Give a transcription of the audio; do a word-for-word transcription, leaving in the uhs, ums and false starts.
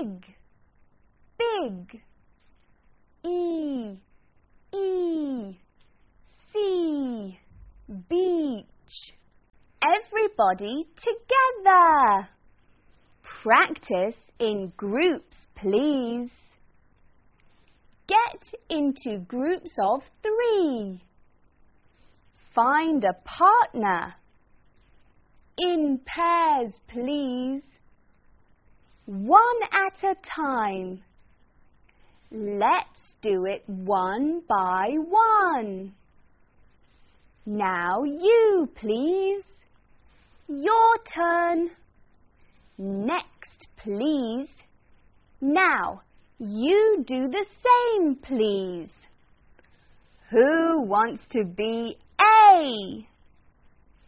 big, big. E, E, C, beach. Everybody together. Practice in groups, please. Get into groups of three. Find a partner. In pairs, please. One at a time. Let's do it one by one. Now you, please. Your turn. Next, please. Now, you do the same, please. Who wants to be A?